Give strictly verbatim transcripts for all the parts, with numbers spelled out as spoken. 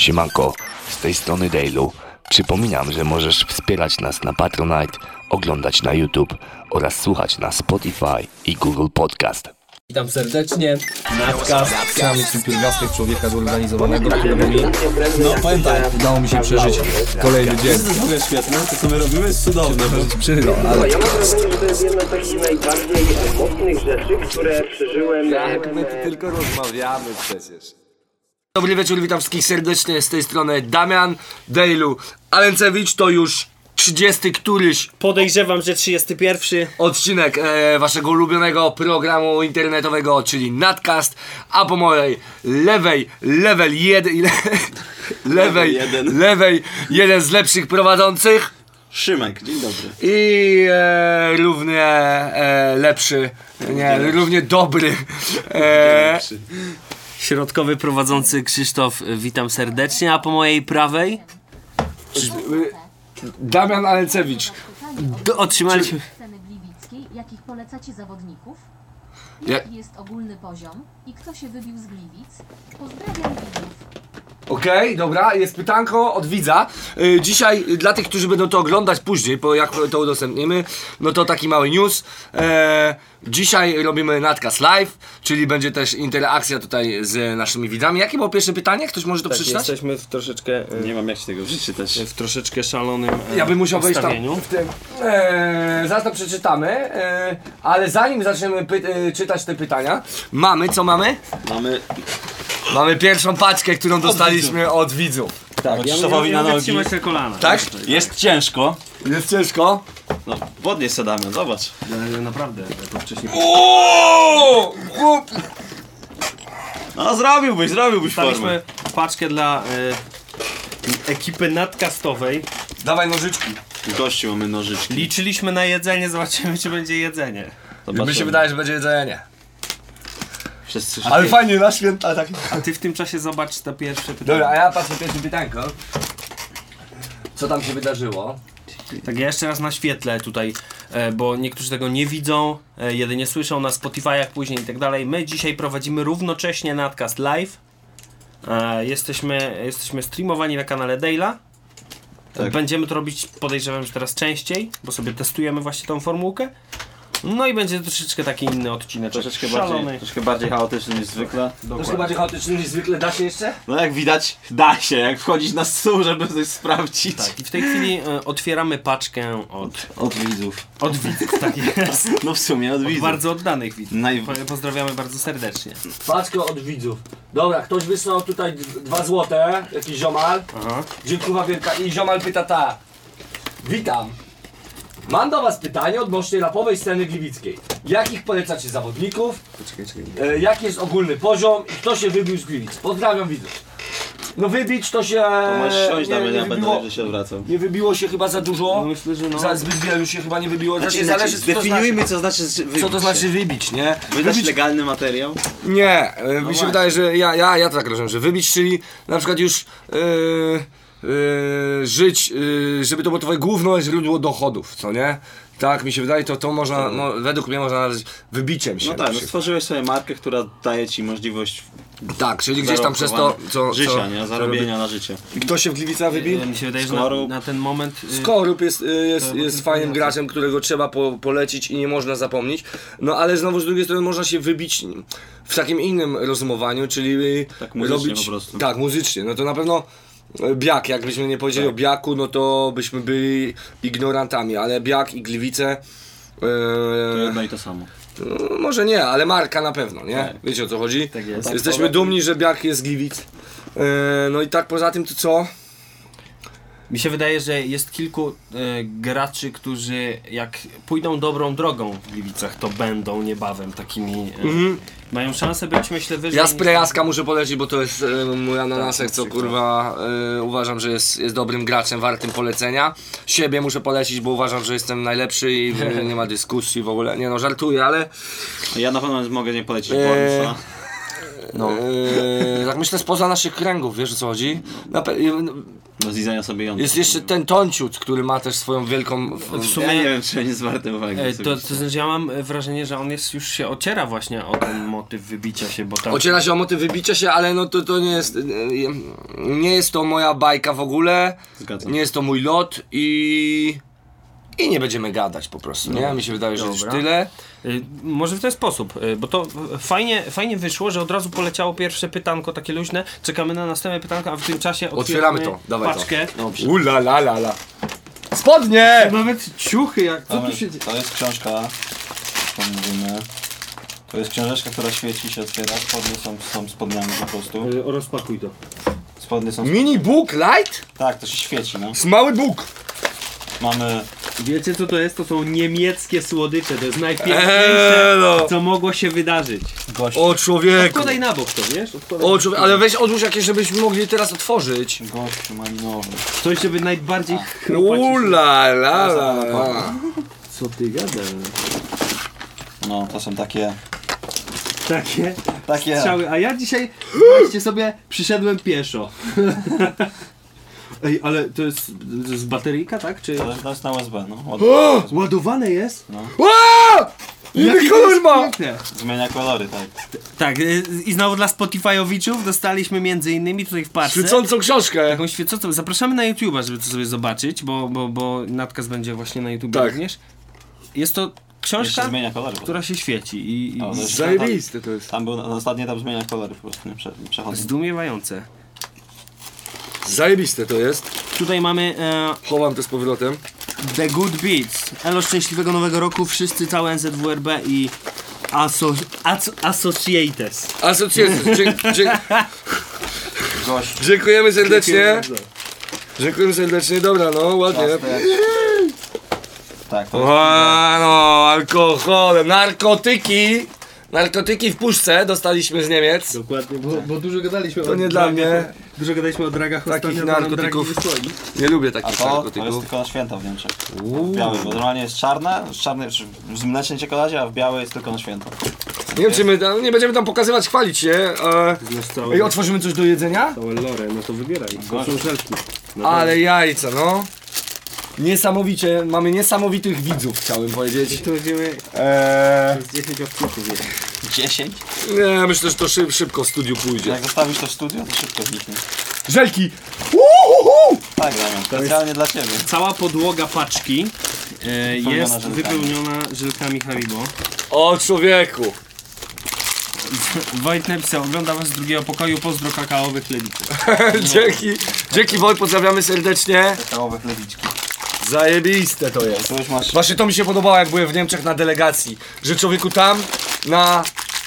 Siemanko, z tej strony Dailu. Przypominam, że możesz wspierać nas na Patronite, oglądać na YouTube oraz słuchać na Spotify i Google Podcast. Witam serdecznie, Nadcast, sam pierwiastek człowieka zorganizowanego, którego mi, no powiem tak, udało mi się przeżyć kolejny dzień. To jest w ogóle świetne, to co my robimy jest cudowne. Przeżył, ale... Ja mam wrażenie, że to jest jedna z takich najbardziej mocnych rzeczy, które przeżyłem. Jak my tu tylko rozmawiamy przecież. Dobry wieczór, witam wszystkich serdecznie, z tej strony Damian, Dailu, Alencewicz, to już trzydziesty któryś Podejrzewam, że trzydziesty pierwszy. odcinek e, waszego ulubionego programu internetowego, czyli Nadcast, a po mojej lewej, level jeden, lewej, jeden. lewej, jeden z lepszych prowadzących Szymek, dzień dobry. i e, równie e, lepszy, nie, równie dobry, e, Środkowy prowadzący Krzysztof, witam serdecznie, a po mojej prawej Damian Alencewicz. do, otrzymaliśmy... Sceny gliwickiej, jakich polecacie zawodników? Ja- Jaki jest ogólny poziom i kto się wybił z Gliwic? Pozdrawiam widzów. Okej, okay, dobra, jest pytanko od widza. Yy, dzisiaj yy, dla tych, którzy będą to oglądać później, bo jak to udostępnimy, no to taki mały news. Eee, dzisiaj robimy Nadcast Live, czyli będzie też interakcja tutaj z naszymi widzami. Jakie było pierwsze pytanie? Ktoś może to Tak, przeczytać? jesteśmy w troszeczkę... e, Nie mam jak się tego przeczytać. w troszeczkę szalonym e, Ja bym musiał wejść tam ustawieniu. w tym. Eee, zaraz to przeczytamy, eee, ale zanim zaczniemy py- e, czytać te pytania, mamy, co mamy? Mamy Mamy pierwszą paczkę, którą dostaliśmy od widzów. Tak, ja, Krzysztofowi ja, na ja mogę nogi. trzymać te kolana. Tak? Jest ciężko. Jest ciężko. No, podnieś se Damian, zobacz. Ja, ja naprawdę, ja to wcześniej... O! Chłop! No zrobiłbyś, zrobiłbyś formę. Dostaliśmy paczkę dla e, ekipy nadcastowej. Dawaj nożyczki. Gościu, mamy nożyczki. Liczyliśmy na jedzenie, zobaczymy, czy będzie jedzenie. Zobaczymy. Mi się wydaje, że będzie jedzenie. Wszyscy Ale fajnie na święta tak. A ty w tym czasie zobacz to pierwsze pytanie. Dobra, a ja patrzę pierwsze pytanko. Co tam się wydarzyło? Tak, ja jeszcze raz naświetlę tutaj, e, bo niektórzy tego nie widzą, e, jedynie słyszą na Spotify'ach później i tak dalej. My dzisiaj prowadzimy równocześnie Nadcast Live. E, jesteśmy, jesteśmy streamowani na kanale Daila. Tak. Będziemy to robić, podejrzewam, że teraz częściej, bo sobie testujemy właśnie tą formułkę. No i będzie troszeczkę taki inny odcinek. Troszeczkę szalony. bardziej, troszkę bardziej chaotyczny niż zwykle. Troszkę bardziej chaotyczny niż zwykle, da się jeszcze? No jak widać, da się, jak wchodzić na stół, żeby coś sprawdzić. Tak, i w tej chwili e, otwieramy paczkę od, Od widzów. od widzów, tak jest. No w sumie od Od widzów. bardzo oddanych widzów. Naj... Po- Pozdrawiamy bardzo serdecznie. Paczkę od widzów. Dobra, ktoś wysłał tutaj d- dwa złote, jakiś ziomal. Aha. Dziękuję wielka. I ziomal pyta tak. Witam. Mam do was pytanie odnośnie rapowej sceny gliwickiej. Jakich polecacie zawodników? Czekaj, czekaj. E, jaki jest ogólny poziom i kto się wybił z Gliwic? Pozdrawiam widzów. No wybić to się... To możesz siąść nie, na mnie, nie, ja będę wybiło, najwyżej się odwracał. nie wybiło się chyba za dużo. No myślę, że no. Za zbyt wielu się chyba nie wybiło. Znaczy, Znaczy, zależy co to zdefiniujmy, znaczy. co znaczy wybić Co to znaczy wybić, nie? Wydać Wybić... legalny materiał? Nie, e, mi się właśnie. wydaje, że ja, ja, ja to tak rozumiem, że wybić, czyli na przykład już e, e, żyć, e, żeby to było twoje główne źródło dochodów, co nie? Tak, mi się wydaje, to, to można, no, według mnie można nazwać wybiciem się. No na tak, no przykład. stworzyłeś sobie markę, która daje ci możliwość Tak, czyli gdzieś tam przez to, co... życia, co, nie? co Zarobienia na życie. I kto się w Gliwicach wybił? E, Mi się wydaje, że na, Skorup. na ten moment... e, Skorup jest, y, jest, To- jest to- fajnym to- graczem, którego trzeba po, polecić i nie można zapomnieć. No ale znowu z drugiej strony można się wybić w takim innym rozumowaniu, czyli y, Tak muzycznie robić... po prostu. Tak, muzycznie. No to na pewno y, Biak, jakbyśmy nie powiedzieli Tak. o Biaku, no to byśmy byli ignorantami, ale Biak i Gliwice... To y, jedno i to samo. no, może nie, ale marka na pewno, nie? Tak. Wiecie o co chodzi? Tak jest. Jesteśmy dumni, że Biak jest z Gliwic. Y, no i tak poza tym to co? Mi się wydaje, że jest kilku e, graczy, którzy jak pójdą dobrą drogą w Gliwicach, to będą niebawem takimi... E, Mają szansę być, myślę, wyżej Ja niż- z Prejaska muszę polecić, bo to jest e, mój ananasek, co przykład. kurwa e, uważam, że jest, jest dobrym graczem, wartym polecenia. Siebie muszę polecić, bo uważam, że jestem najlepszy i e, nie ma dyskusji w ogóle. Nie no, żartuję, ale Ja na pewno mogę nie polecić Eee, Bornsa. No. e, tak myślę spoza naszych kręgów, wiesz o co chodzi? Na pe- Do zjedzenia sobie jątka. Jest jeszcze ten tonciut, który ma też swoją wielką... W Ja sumie nie wiem, czy nie jest warte uwagi. e, to, to znaczy ja mam wrażenie, że on jest, już się ociera właśnie o ten motyw wybicia się, bo tam... Ociera się o motyw wybicia się, ale no to, to nie jest... Nie jest to moja bajka w ogóle. Zgadzam. Nie jest to mój lot i... I nie będziemy gadać po prostu, nie? Mi się wydaje, że już Dobra. tyle. Y, Może w ten sposób, y, bo to y, fajnie, fajnie wyszło, że od razu poleciało pierwsze pytanko takie luźne. Czekamy na następne pytanko, a w tym czasie Otwieramy otwieramy to, dawaj to. paczkę. Dobrze. Ula la la la. Spodnie! Nawet ciuchy, jak co Mamy, tu się dzieje? to jest książka, to mówimy. To jest książeczka, która świeci się otwiera. Spodnie są, są spodniami po prostu. Y, Rozpakuj to. Spodnie są... Mini book light? Tak, to się świeci, no. Smały book. Mamy... Wiecie co to jest? To są niemieckie słodycze, to jest najpiękniejsze, Elo. co mogło się wydarzyć. Gość, O człowieku. Odkładaj na bok to, wiesz? Odkładaj. O człowieku, ale weź odłóż jakieś, żebyśmy mogli teraz otworzyć. gościu malinowy. Coś, żeby najbardziej chropać. Ula la la la. Co ty gadasz? No, to są takie... Takie Takie... strzały, a ja dzisiaj, zobaczcie sobie, przyszedłem pieszo. Ej, ale to jest z bateryjka, tak? Czy... To jest, to jest na U S B, no. Ładnie. Ładowane jest? Ła! Inny Jakie to kolor jest ma! piękne. Zmienia kolory, tak. Tak, y, i znowu dla Spotifyowiczów dostaliśmy między innymi tutaj w parce Świecącą książkę. taką świecącą. Zapraszamy na YouTube'a, żeby to sobie zobaczyć, bo, bo, bo Nadkas będzie właśnie na YouTubie Tak. również. Jest to Jeszcze książka, zmienia kolory. która się świeci i, i O, to jest- Zajebiste to jest. Tam był, na ostatni etap zmienia kolory po prostu, nie prze, przechodzi. zdumiewające. Zajebiste to jest. Tutaj mamy e, Chowam to z powrotem. The Good Beats. Elo szczęśliwego nowego roku, wszyscy, całe N Z W R B i aso, aso, Associates. Asocjacje. Dzie dzie Gość. dziękujemy serdecznie. Dziękujemy serdecznie. Dobra, no ładnie. Tak, to jest... O, no, alkohol, narkotyki. Narkotyki w puszce dostaliśmy z Niemiec. Dokładnie, bo, bo dużo gadaliśmy To nie dla mnie. Dużo gadaliśmy o dragach Takich ostatnio, to nam narkotyków. dragi wysłali. Nie lubię A takich to, to jest narkotyków. tylko na święta w Niemczech. W białej, bo normalnie jest czarne, w czarnej, w mlecznej czekoladzie, a w białej jest tylko na święta. Nie wiem, czy my tam, nie będziemy tam pokazywać, chwalić się. E, Znasz całe, Ej, otworzymy coś do jedzenia? całe lore, no to wybieraj. To są żelki. No Ale jajca, no. Niesamowicie, mamy niesamowitych widzów, chciałbym powiedzieć. to będziemy Eee, z dziesięć odcinków jeść. dziesięć? nie, myślę, że to szyb, szybko w studiu pójdzie. Jak zostawisz to w studio, to szybko zniknie. Żelki! Uhuhu! Tak, Damian, specjalnie dla ciebie. Cała podłoga paczki e, jest żelkami. wypełniona żelkami Haribo. O człowieku! Wojt napisał, ogląda was z drugiego pokoju, pozdro kakaowych chlebiców. dzięki, dzięki Woj, pozdrawiamy serdecznie. Kakaowe chlebiczki. Zajebiste to jest. Tu już masz... Właśnie to mi się podobało, jak byłem w Niemczech na delegacji. Że człowieku tam, na...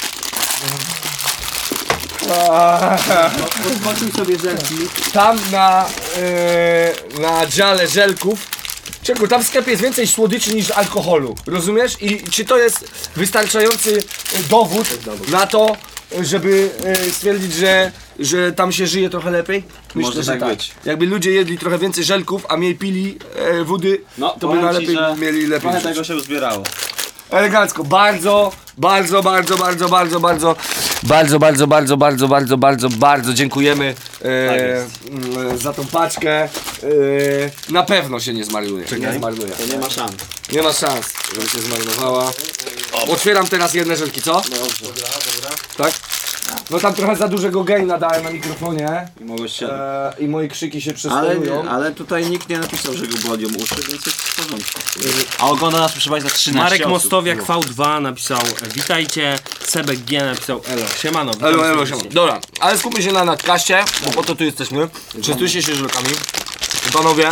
Odpatrzył sobie żelki. Tam na... E, na dziale żelków. Czego, tam w sklepie jest więcej słodyczy niż alkoholu, rozumiesz? I czy to jest wystarczający dowód na to, żeby e, stwierdzić, że, że tam się żyje trochę lepiej? Myślę, Może że tak być. Jakby ludzie jedli trochę więcej żelków, a mniej pili e, wody, No, to by powiem na ci, lepiej że mieli lepiej trochę żyć. tego się uzbierało. Elegancko, bardzo, bardzo, bardzo, bardzo, bardzo, bardzo, bardzo, bardzo, bardzo, bardzo, bardzo, bardzo, bardzo dziękujemy Tak e, jest. m, za tą paczkę. E, na pewno się nie zmarnuje. Nie zmarnuje. To nie ma szans. Nie ma szans, żeby się zmarnowała. Otwieram teraz jedne żelki, co? Dobrze. Tak? No tam trochę za dużego gaina dałem na mikrofonie I mogłeś się... e, i moje krzyki się Ale, przestorują. ale tutaj nikt nie napisał, że go bolią uszy, więc jest w porządku. A ogląda nas, proszę Państwa, trzynaście Marek osób. Mostowiak V dwa napisał witajcie, Sebek G napisał elo, siemano. witam Elo, elo, serdecznie. siema. Dobra, ale skupmy się na nadkaście, bo po to tu jesteśmy. Częstujcie się żelkami. Panowie,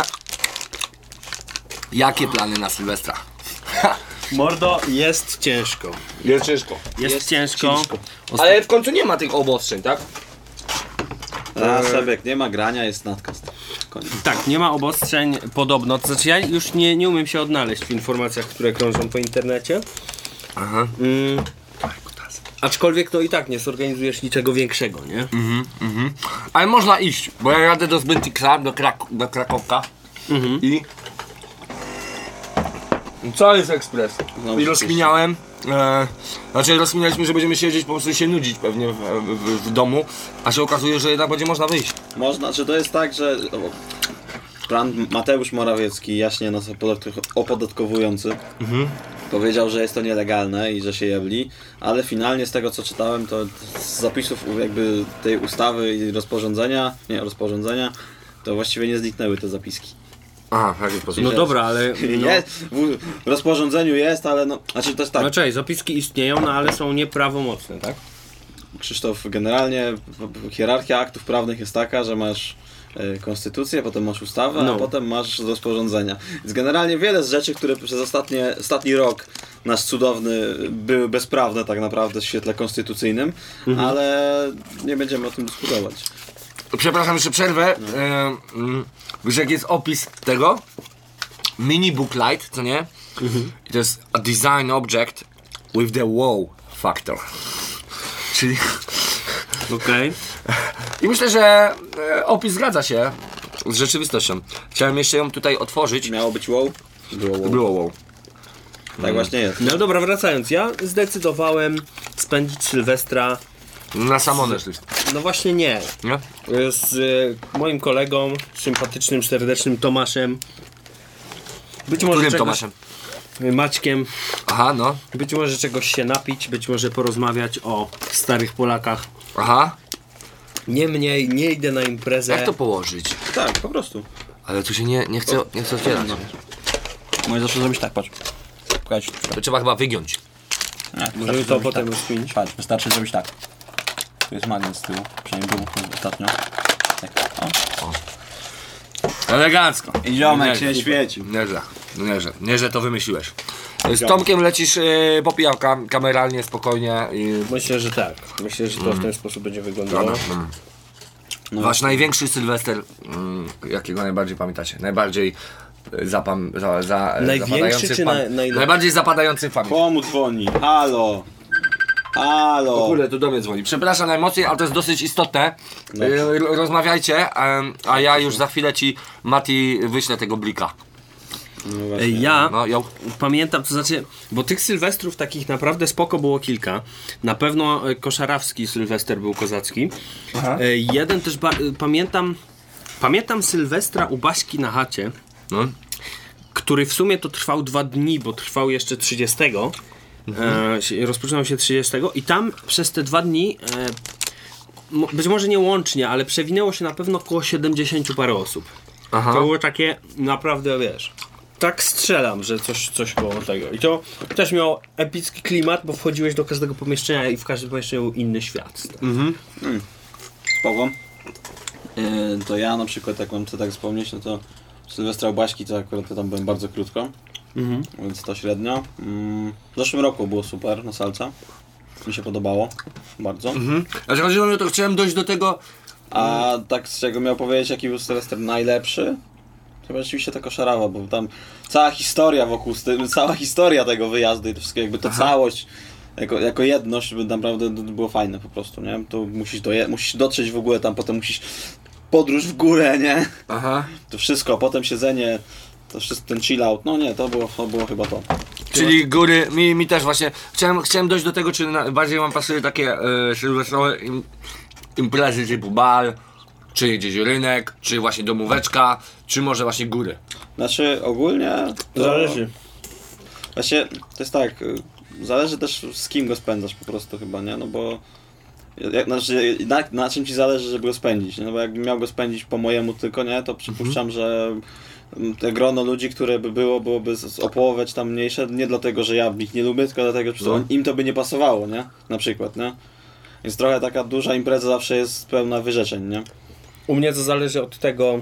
jakie plany na Sylwestra? Mordo, jest ciężko. Jest ciężko. Jest, Jest ciężko. ciężko. Ale w końcu nie ma tych obostrzeń, tak? A, Sebek, nie ma grania, jest nadkast. Koniec. Tak, nie ma obostrzeń podobno. To znaczy ja już nie, nie umiem się odnaleźć w informacjach, które krążą po internecie. Aha. Mm. Aczkolwiek to i tak nie zorganizujesz niczego większego, nie? Mhm, mhm. Ale można iść, bo ja jadę do Zbytiksa, do, Krak do Krakowka Mhm. i... Co jest ekspres? Znowu I się rozkminiałem, e, znaczy rozkminialiśmy, że będziemy siedzieć, po prostu się nudzić pewnie w, w, w domu, a się okazuje, że jednak będzie można wyjść. Można, czy to jest tak, że... O, pan Mateusz Morawiecki, jaśnie nas opodatkowujący, mhm. powiedział, że jest to nielegalne i że się jebli, ale finalnie z tego co czytałem, to z zapisów jakby tej ustawy i rozporządzenia, nie rozporządzenia, to właściwie nie zniknęły te zapiski. Aha, w jaki sposób? No dobra, ale... No, Jest, w, w rozporządzeniu jest, ale no, znaczy to jest tak. no cześć, zapiski istnieją, no ale są nieprawomocne, tak? Krzysztof, generalnie hierarchia aktów prawnych jest taka, że masz e, konstytucję, potem masz ustawę, No. a potem masz rozporządzenia. Więc generalnie wiele z rzeczy, które przez ostatnie, ostatni rok nasz cudowny były bezprawne tak naprawdę w świetle konstytucyjnym, Mhm. ale nie będziemy o tym dyskutować. Przepraszam, jeszcze przerwę. No. E, mm, wiesz jak jest opis tego? Mini booklight, co nie? Mhm. I to jest a design object with the wow factor. Czyli... Okej. I myślę, że e, opis zgadza się z rzeczywistością. Chciałem jeszcze ją tutaj otworzyć. Miało być wow? Było wow. Było wow. Tak właśnie jest. No dobra, wracając, ja zdecydowałem spędzić Sylwestra, Na samonę szliś. no właśnie nie, Nie? z y, moim kolegą, sympatycznym, serdecznym Tomaszem. Być może Którym czegoś, Tomaszem? Maćkiem, Aha, no. być może czegoś się napić, być może porozmawiać o starych Polakach. Aha. Niemniej nie idę na imprezę. Jak to położyć? Tak, po prostu. Ale tu się nie, nie chce, nie chce otwierać. Możesz zawsze zrobić tak, patrz. Pokaż. To trzeba chyba wygiąć. Możemy to potem rozkminić. Patrz, wystarczy zrobić tak. Tu jest magnes z tyłu, przynajmniej był ostatnio. Tak. O. Elegancko. I ziomek Nie, się świeci. Nieźle, nieźle, nieźle to wymyśliłeś. Z Tomkiem lecisz yy, po pijawka, kameralnie, spokojnie i... Myślę, że tak. Myślę, że to w ten sposób będzie wyglądało. Mm. No. Wasz największy Sylwester, mm, jakiego najbardziej pamiętacie? Najbardziej y, zapam, za, za, Największy zapadający czy w pam- na- najlepszy? Najbardziej zapadający w pamięć. Komu dzwoni? Halo! Halo! O kurde, tu do mnie dzwoni. Przepraszam najmocniej, ale to jest dosyć istotne. Y, ro- rozmawiajcie, em, a ja już za chwilę ci, Mati, wyślę tego blika. No właśnie. Ej, Ja No, ją... pamiętam, to znaczy, bo tych Sylwestrów takich naprawdę spoko było kilka. Na pewno e, koszarawski Sylwester był kozacki. E, Jeden też ba- e, pamiętam, pamiętam Sylwestra u Baśki na chacie, No. który w sumie to trwał dwa dni, bo trwał jeszcze trzydziestego. E, się- rozpoczynał się trzydziestego i tam przez te dwa dni, e, mo- być może nie łącznie, ale przewinęło się na pewno około siedemdziesięciu parę osób. Aha. To było takie naprawdę, wiesz, tak strzelam, że coś, coś koło tego. I to też miało epicki klimat, bo wchodziłeś do każdego pomieszczenia i w każdym pomieszczeniu był inny świat. Spoko. Yy, to ja na przykład, jak mam co tak wspomnieć, no to Sylwestra u Baśki to akurat ja tam byłem bardzo krótko, Mhm. więc to średnio. Mm, w zeszłym roku było super na salce. Mi się podobało bardzo. Mhm. Znaczy chodziło mi o to, chciałem dojść do tego... A tak z czego miał powiedzieć, jaki był Sylwester najlepszy? To rzeczywiście ta Koszarawa, bo tam cała historia wokół, z tym, cała historia tego wyjazdu i to wszystko, jakby to całość, jako, jako jedność, by naprawdę było fajne po prostu, nie? To musisz, doje- musisz dotrzeć w ogóle tam, potem musisz podróż w górę, nie? Aha. To wszystko, potem siedzenie, to wszystko, ten chill out, no nie, to było, to było chyba to. Czyli góry, mi, mi też właśnie, chciałem, chciałem dojść do tego, czy na, bardziej wam pasuje takie e, sylwestrowe im, imprezy typu bar, czy gdzieś rynek, czy właśnie domóweczka, czy może właśnie góry. Znaczy ogólnie to... Zależy. Właśnie to jest tak, y, zależy też z kim go spędzasz po prostu chyba, nie? No bo jak, znaczy, na, na czym ci zależy, żeby go spędzić, nie? No bo jakbym miał go spędzić po mojemu tylko, nie? To przypuszczam, że mm, te grono ludzi, które by było, byłoby z- o połowę czy tam mniejsze, nie dlatego, że ja ich nie lubię, tylko dlatego, że po prostu No. im to by nie pasowało, nie? Na przykład, nie? Więc trochę taka duża impreza zawsze jest pełna wyrzeczeń, nie? U mnie to zależy od tego,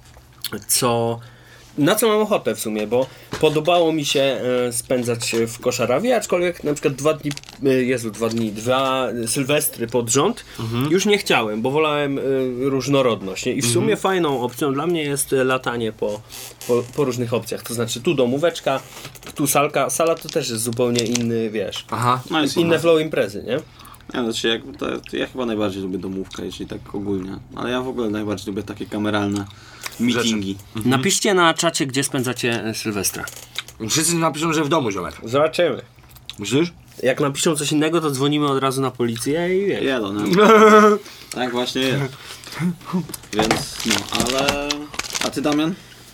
co... Na co mam ochotę w sumie, bo podobało mi się e, spędzać w Koszarawie, aczkolwiek na przykład dwa dni, e, Jezu, dwa dni, dwa Sylwestry pod rząd już nie chciałem, bo wolałem e, różnorodność. Nie? I w sumie fajną opcją dla mnie jest e, latanie po, po, po różnych opcjach. To znaczy tu domóweczka, tu salka. Sala to też jest zupełnie inny, wiesz, Aha. No jest inne flow imprezy, nie? Ja, znaczy, jak, to, to ja chyba najbardziej lubię domówkę, jeśli tak ogólnie. Ale ja w ogóle najbardziej lubię takie kameralne meetingi. Napiszcie na czacie, gdzie spędzacie e, Sylwestra. Wszyscy napiszą, że w domu, ziomek. Zobaczymy. Myślisz? Jak napiszą coś innego, to dzwonimy od razu na policję i wiesz. Jelo, no. Tak właśnie jest. Więc no, ale... A ty, Damian?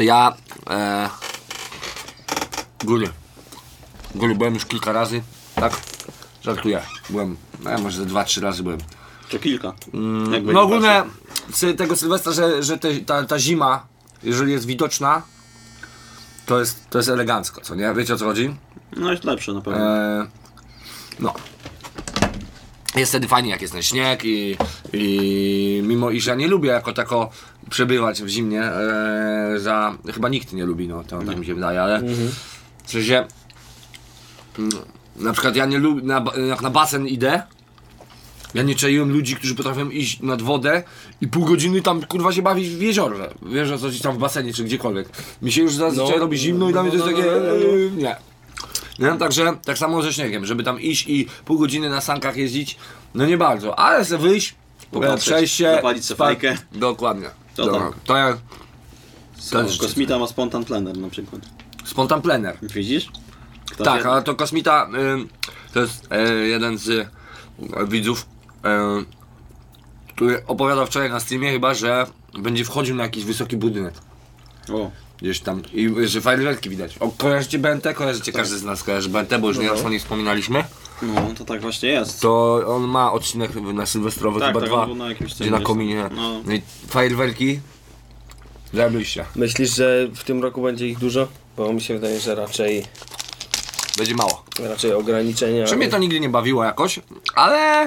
Ja... E, góry. Góry byłem już kilka razy, tak? Żartuję. Byłem, no, może ze dwa, trzy razy byłem. To kilka. Mm, Jakby no nie ogólnie sy- tego Sylwestra, że, że te, ta, ta zima, jeżeli jest widoczna, to jest, to jest elegancko, co nie? Wiecie o co chodzi? No jest lepsze na pewno. E, no. Jest wtedy fajnie, jak jest ten śnieg i, i mimo iż ja nie lubię jako tako przebywać w zimnie, e, za, chyba nikt nie lubi, no to tak mi się wydaje, ale w sensie, mm, na przykład ja nie lubię, na, ba- jak na basen idę, ja nie czaiłem ludzi, którzy potrafią iść nad wodę i pół godziny tam kurwa się bawić w jeziorze, wiesz o co chodzi, tam w basenie czy gdziekolwiek. Mi się już zazwyczaj No, robi zimno i dla mnie to jest no, takie, no, no, no. e, nie. Nie? Także tak samo ze śniegiem, żeby tam iść i pół godziny na sankach jeździć, no nie bardzo, ale sobie wyjść, Popatrzeć, przejść się, zapalić sobie spa- fajkę. Dokładnie. To Dobra. tak. To ja So, jest Kosmita ma spontan plener na przykład. spontan plener. Widzisz? Kto Tak, wie? ale to Kosmita y, to jest y, jeden z y, widzów, y, który opowiadał wczoraj na streamie chyba, że będzie wchodził na jakiś wysoki budynek. O, Gdzieś tam i że fajerwerki widać. O, kojarzycie B N T? Kojarzycie, każdy z nas kojarzy B N T, bo już nieraz o niej wspominaliśmy. no to tak właśnie jest. To on ma odcinek na sylwestrowy, Tak, chyba tak, dwa, on był na jakimś gdzie tym na jest. kominie. No. No i fajerwerki. Zajebiście. Myślisz, że w tym roku będzie ich dużo? Bo mi się wydaje, że raczej, Będzie mało. raczej ograniczenia. Czy mnie to nigdy nie bawiło jakoś, ale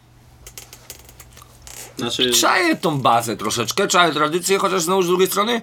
Znaczy, czaję tą bazę troszeczkę, czaję tradycję, chociaż znowu z drugiej strony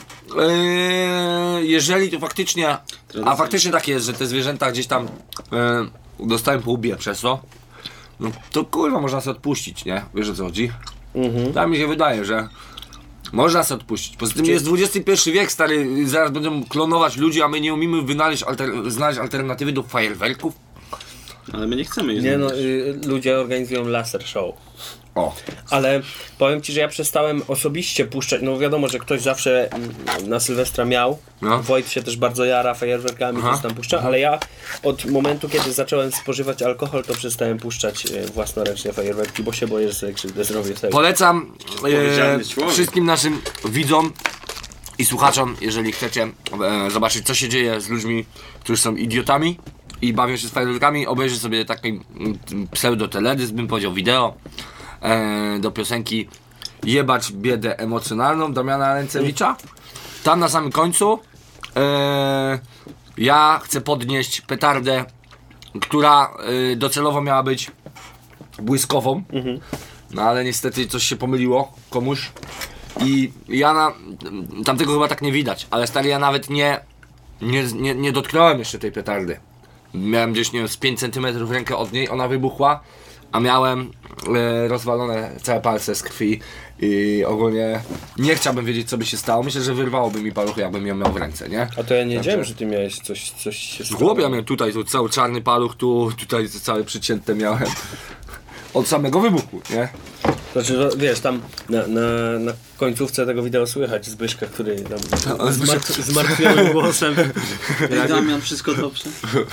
yy, jeżeli to faktycznie, a Tradycja. faktycznie tak jest, że te zwierzęta gdzieś tam yy, dostają po łbie przez to, no to kurwa można sobie odpuścić, nie? Wiesz o co chodzi? Mhm. Tak mi się wydaje, że można sobie odpuścić. Poza tym jest dwudziesty pierwszy wiek, stary, zaraz będą klonować ludzi, a my nie umiemy wynaleźć alter- znaleźć alternatywy do fajerwerków. ale my nie chcemy ich Nie no, znaleźć. y, ludzie organizują laser show. O, Ale powiem ci, że ja przestałem osobiście puszczać, no wiadomo, że ktoś zawsze mm, na Sylwestra miał, No. Wojt się też bardzo jara fajerwerkami, Aha. coś tam puszcza, ale ja od momentu, kiedy zacząłem spożywać alkohol, to przestałem puszczać e, własnoręcznie fajerwerki, bo się boję, że sobie krzywdę zrobię sobie. polecam e, Odpowiedzialny człowiek. wszystkim naszym widzom i słuchaczom, jeżeli chcecie e, zobaczyć, co się dzieje z ludźmi, którzy są idiotami i bawią się z fajerwerkami, obejrzyj sobie taki mm, pseudo-teledysk, bym powiedział, wideo e, do piosenki Jebać biedę emocjonalną Damiana Ręcewicza. Tam na samym końcu e, ja chcę podnieść petardę, która e, docelowo miała być błyskową, no ale niestety coś się pomyliło komuś i ja na, tamtego chyba tak nie widać, ale stary, ja nawet nie, nie, nie, nie dotknąłem jeszcze tej petardy. Miałem gdzieś, nie wiem, z pięć centymetrów rękę od niej, ona wybuchła, a miałem e, rozwalone całe palce z krwi i ogólnie nie chciałbym wiedzieć, co by się stało. Myślę, że wyrwałoby mi paluchy, jakbym ją miał w ręce, nie? A to ja nie wiedziałem, że ty miałeś coś, coś się W stało. głowie ja miałem tutaj, tu cały czarny paluch, tu tutaj całe przycięte miałem. Od samego wybuchu, nie? Znaczy, no, wiesz, tam na, na, na końcówce tego wideo słychać Zbyszka, który tam A, Zbyszek- zmartw- zmartwionym głosem. Ej, Damian, wszystko dobrze?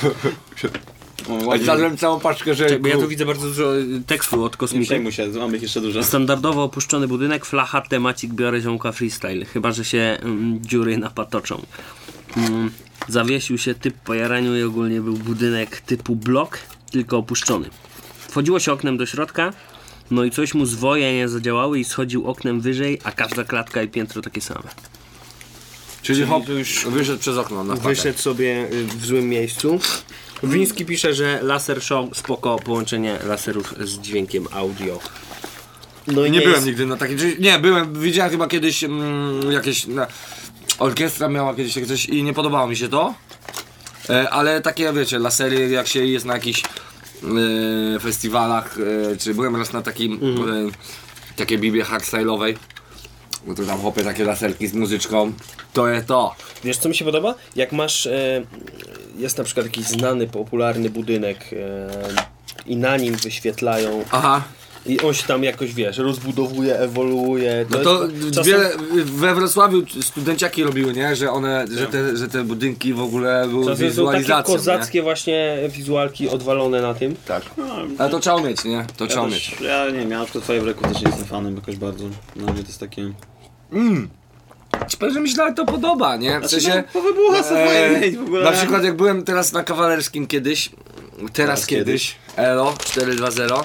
O, A ładnie. zjadłem całą paczkę żelku. Bo ja tu widzę bardzo dużo y, tekstu od Nie kosmity. przejmuj się, mamy ich jeszcze dużo. Standardowo opuszczony budynek, flacha, temacik, biorę ziomka freestyle. Chyba, że się mm, dziury napatoczą. Mm, zawiesił się typ po jaraniu i ogólnie był budynek typu blok, tylko opuszczony. Wchodziło się oknem do środka, no i coś mu zwoje nie zadziałały i schodził oknem wyżej, a każda klatka i piętro takie same. Czyli hop, już wyszedł przez okno na wpadek. Wyszedł sobie y, w złym miejscu. Wiński pisze, że laser show spoko, połączenie laserów z dźwiękiem audio. No i Nie, nie byłem jest, nigdy na takim. czyli- Nie, byłem, widziałem chyba kiedyś mm, jakieś. Na, orkiestra miała kiedyś takie coś i nie podobało mi się to. E, ale takie, wiecie, lasery, jak się jest na jakichś e, festiwalach, e, czy byłem raz na takim Mhm. e, takiej bibie hardstyle'owej. Bo to tam chłopie takie laserki z muzyczką. To jest to. Wiesz co mi się podoba? Jak masz, e, jest na przykład jakiś znany, popularny budynek e, i na nim wyświetlają Aha. i on się tam jakoś, wiesz, rozbudowuje, ewoluuje. No to jest, czasem, wiele, we Wrocławiu studenciaki robiły, nie? Że one, że te, że te budynki w ogóle były czasem są takie wizualizacją, nie? kozackie właśnie wizualki odwalone na tym. Tak. Ale to trzeba umieć, nie? To Ja, trzeba też, umieć. ja nie wiem, ja na przykład Fajerwerków też nie jestem fanem jakoś bardzo. Dla mnie to jest takie... Mm. ci powiem, że mi się nawet to podoba, nie? W Znaczy, sensie... no, po wybuchach są fajne i w ogóle... Na przykład jak byłem teraz na Kawalerskim kiedyś, teraz Teraz kiedyś, Elo cztery dwa zero,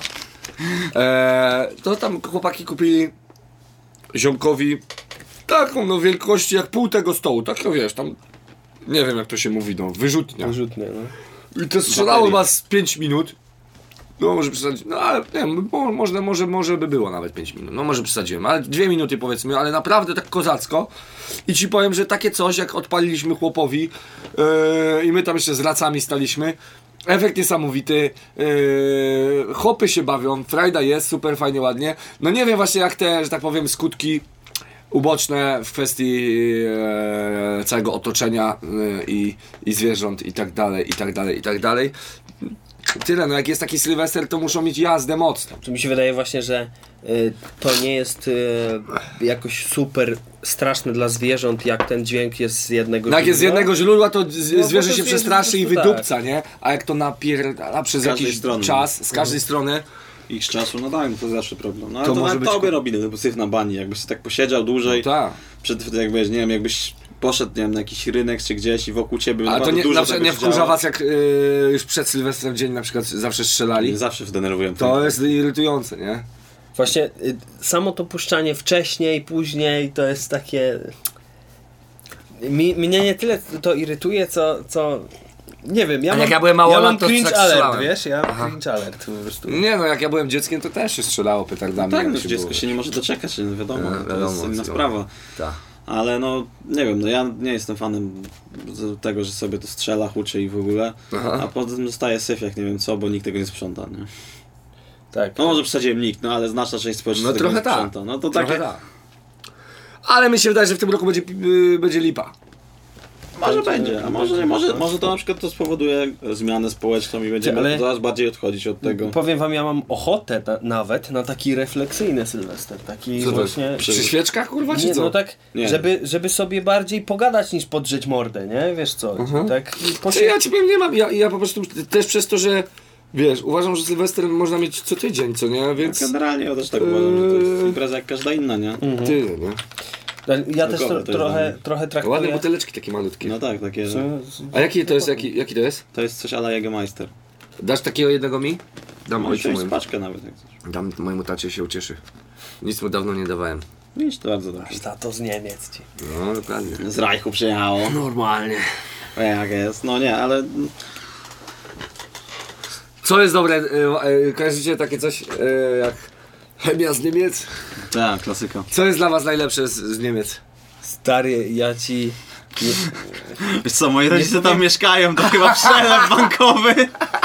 e, to tam chłopaki kupili ziomkowi taką no wielkości jak pół tego stołu, tak no wiesz, tam nie wiem jak to się mówi, no wyrzutnia. Rzutnie, no. I to strzelało chyba z pięć minut. No może przesadzić, no ale nie wiem, mo- może, może, może by było nawet pięć minut, no może przesadziłem, ale dwie minuty powiedzmy, ale naprawdę tak kozacko. I ci powiem, że takie coś jak odpaliliśmy chłopowi yy, i my tam jeszcze z racami staliśmy, efekt niesamowity, yy, chłopy się bawią, frajda jest, super fajnie, ładnie. No nie wiem właśnie jak te, że tak powiem, skutki uboczne w kwestii e, całego otoczenia e, i, i zwierząt i tak dalej, i tak dalej, i tak dalej. Tyle, no jak jest taki Sylwester, to muszą mieć jazdę mocną. To mi się wydaje właśnie, że y, to nie jest y, jakoś super straszne dla zwierząt, jak ten dźwięk jest z jednego No jak jest z źródła. jednego źródła, to z, No, bo zwierzę to się zwierzę przestraszy i po prostu wydupca, nie? A jak to napierdala przez Z każdej jakiś strony. czas, z każdej strony, Ich z czasu, no tak, to zawsze problem. No ale To to, może to być tobie ku- robi no, syf na bani, jakbyś się tak posiedział dłużej, tak. przed, jak wiesz, nie wiem, jakbyś poszedł, nie wiem, na jakiś rynek czy gdzieś i wokół ciebie Ale to bardzo nie, dużo na przykład tego nie się wkurza działo. was, jak yy, już przed Sylwestrem dzień na przykład zawsze strzelali? Zawsze zdenerwuję. To jest irytujące, nie? Właśnie y, samo to puszczanie wcześniej, później to jest takie... Mi, mnie nie tyle to irytuje, co... co... Nie wiem, ja A mam, jak ja byłem małolat, ja mam to cringe tak alert, strzelałem. wiesz? Ja mam cringe alert po prostu. Nie no, jak ja byłem dzieckiem, to też się strzelało petardami. Tak, jak no się dziecko było. się nie może doczekać, no wiadomo, No, to wiadomo, jest inna no. sprawa. Tak. Ale no, nie wiem, no ja nie jestem fanem z- tego, że sobie to strzela, huczy i w ogóle, Aha. a potem zostaje syf jak nie wiem co, bo nikt tego nie sprząta, nie? Tak. No może przesadziłem nikt, no ale znaczna część społeczeństwa No tego trochę nie tak. sprząta. No to Trochę takie, tak. Ale mi się wydaje, że w tym roku będzie, yy, będzie lipa. może będzie, a może nie, może, może to na przykład to spowoduje zmianę społeczną i będziemy Ale- coraz bardziej odchodzić od tego. Powiem wam, ja mam ochotę na, nawet na taki refleksyjny Sylwester. Taki Co to jest? właśnie... Przy świeczkach, kurwa, czy Nie, co? no tak, Nie. Żeby, żeby sobie bardziej pogadać niż podrzeć mordę, nie? Wiesz co? Mhm. Tak i Czy posie... ja ci powiem, nie mam, ja, ja po prostu też przez to, że wiesz, uważam, że Sylwester można mieć co tydzień, co nie, więc Generalnie ja też tak uważam, że to jest Eee. impreza jak każda inna, nie? tyle, nie? Ja też Kogo tro, to jest trochę, dla trochę Ładne traktuję... buteleczki takie malutkie. No tak, takie, A jaki to jest, jaki, jaki to jest? to jest coś a la Jägermeister. Dasz takiego jednego mi? Dam Możesz ojcu wziąć mojemu. paczkę nawet jak chcesz. Dam mojemu tacie, się ucieszy. Nic mu dawno nie dawałem. Widzisz, to bardzo dobrze. Tato z Niemiec ci. No, dokładnie. Z Reichu przyjechało. Normalnie. O, jak jest, no nie, ale Co jest dobre, y, y, kojarzycie takie coś y, jak chemia z Niemiec? tak, klasyka. Co jest dla was najlepsze z, z Niemiec? Stary, ja ci... Nie, Wiesz co, moi rodzice powiem- tam mieszkają, to chyba przelew bankowy.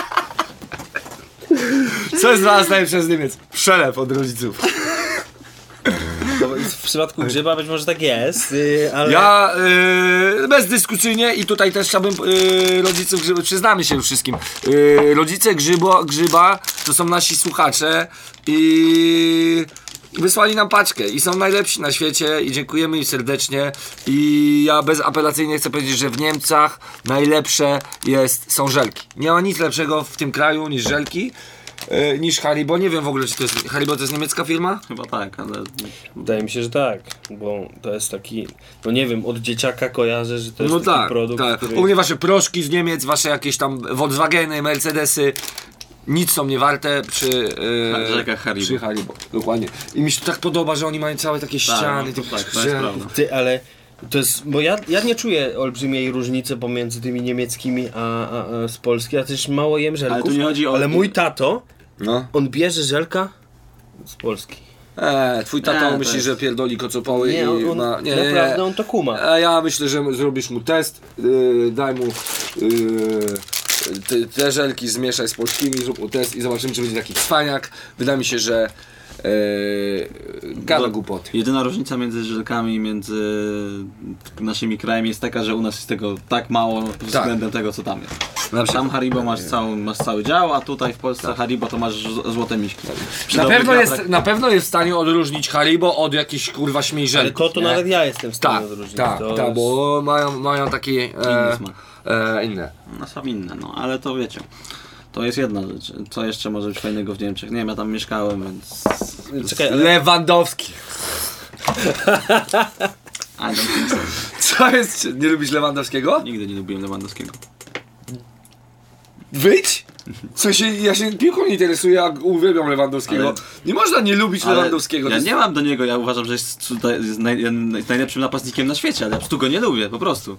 Co jest dla was najlepsze z Niemiec? Przelew od rodziców. no, w przypadku grzyba być może tak jest, yy, ale... Ja y, bezdyskusyjnie i tutaj też chciałbym y, rodziców grzyba, przyznamy się już wszystkim. Y, rodzice grzybo, grzyba to są nasi słuchacze i wysłali nam paczkę i są najlepsi na świecie i dziękujemy im serdecznie i ja bezapelacyjnie chcę powiedzieć, że w Niemcach najlepsze jest, są żelki. Nie ma nic lepszego w tym kraju niż żelki. y, Niż Haribo, nie wiem w ogóle czy to jest Haribo, to jest niemiecka firma? Chyba tak, ale Wydaje mi się, że tak, bo to jest taki... No nie wiem, od dzieciaka kojarzę, że to jest No taki tak, produkt, tak. który... U mnie wasze proszki z Niemiec, wasze jakieś tam Volkswageny, Mercedesy nic są nie warte przy W rzekach Haribo. Przy Haribo, dokładnie. I mi się to tak podoba, że oni mają całe takie ściany, no to tych tak, to jest żelków. prawda. Ty, ale to jest, bo ja, ja nie czuję olbrzymiej różnicy pomiędzy tymi niemieckimi a, a, a z Polski, ja też mało jem żelków, Ale tu nie chodzi o- ale mój tato, No. on bierze żelka z Polski. Eee, twój tata Nie, to myśli, jest- że pierdoli kocopoły Nie, i on, on, ma... Nie, nie, naprawdę nie. on to kuma. A ja myślę, że zrobisz mu test, yy, daj mu yy, te, te żelki, zmieszaj z polskimi, zrób mu test i zobaczymy, czy będzie taki cwaniak. Wydaje mi się, że yy, gada Do- głupoty. Jedyna różnica między żelkami, między naszymi krajami jest taka, że u nas jest tego tak mało pod względem tego, co tam jest. Na przykład. Tam Haribo masz, całą, masz cały dział, a tutaj w Polsce Haribo to masz z- złote miśki. Przy Na dobrych pewno, wiatrach- jest, na pewno jest w stanie odróżnić Haribo od jakichś kurwa Ale śmiejżelków. to, to nie? nawet ja jestem w stanie Tak, odróżnić. tak, to tak, jest- bo mają, mają takie e, Inny smak. e, inne. No są inne, no ale to wiecie. To jest jedna rzecz. Co jeszcze może być fajnego w Niemczech? Nie wiem, ja tam mieszkałem, więc... Czekaj, ale Lewandowski. I don't think so. Co jest? Nie lubisz Lewandowskiego? Nigdy nie lubiłem Lewandowskiego. Wyjdź! W sensie, ja się piłką nie interesuję, a uwielbiam Lewandowskiego. Ale- Nie można nie lubić Ale Lewandowskiego. Ja To jest- nie mam do niego, ja uważam, że jest, tutaj jest naj, jest najlepszym napastnikiem na świecie, ale ja po prostu go nie lubię, po prostu.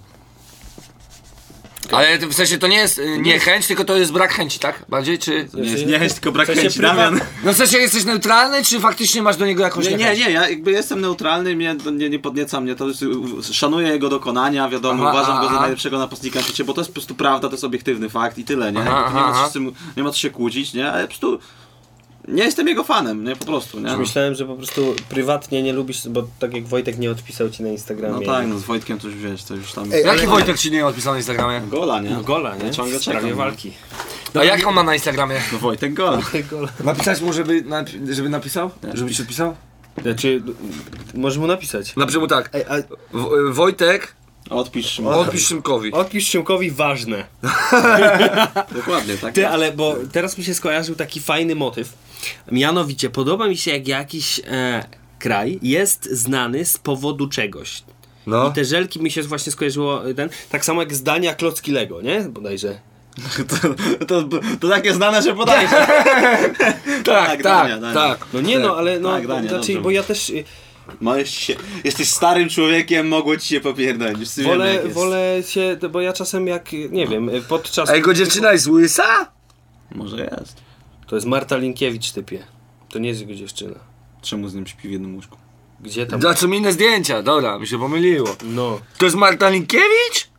Ale w sensie to nie jest y, niechęć, tylko to jest brak chęci, tak? Bardziej, czy... Nie jest niechęć, tylko brak W sensie chęci, prywa- Damian. No w sensie jesteś neutralny, czy faktycznie masz do niego jakąś Nie, nie, niechęć? nie, ja jakby jestem neutralny, mnie to nie, nie podnieca mnie to, jest, szanuję jego dokonania, wiadomo, Aha, uważam go za aha. najlepszego napastnika na świecie, bo to jest po prostu prawda, to jest obiektywny fakt i tyle, nie? Aha, nie, ma aha. co z tym, nie ma co się kłócić, nie? Ale po prostu nie jestem jego fanem, nie? Po prostu, nie? Myślałem, że po prostu prywatnie nie lubisz, bo tak jak Wojtek nie odpisał ci na Instagramie. No tak, no z Wojtkiem to już wiesz, to już tam... Jaki ale- Wojtek ci nie odpisał na Instagramie? Gola, nie? No gola, nie? Ja ciągle W sprawie czekam, no. walki. A jak on ma na Instagramie? No Wojtek gola. Gola. Napisać mu, żeby, napi- żeby napisał? Żeby ci odpisał? Znaczy, możesz mu napisać. Napiszę mu tak. Ej, a W- Wojtek, Odpisz mu. odpisz Szymkowi. odpisz Szymkowi ważne. Dokładnie, tak? Ty, ale bo teraz mi się skojarzył taki fajny motyw. Mianowicie, podoba mi się, jak jakiś e, kraj jest znany z powodu czegoś. No. I te żelki mi się właśnie skojarzyło ten, tak samo jak zdania klocki Lego, nie? Bodajże. To, to, to takie znane, że podajże. Tak, tak, Dania, Dania. tak. No nie no, ale no, Tak, Dania, znaczy, dobrze. bo ja też y, Możesz się, jesteś starym człowiekiem, mogło ci się popierdolić. Wszyscy wiemy, wolę, jak jest. wolę się, bo ja czasem jak, nie wiem, podczas... A jego dziewczyna jest łysa? Może jest. To jest Marta Linkiewicz, typie. To nie jest jego dziewczyna. Czemu z nim śpi w jednym łóżku? Gdzie tam? Za co mi inne zdjęcia? Dobra, mi się pomyliło. No, To jest Marta Linkiewicz?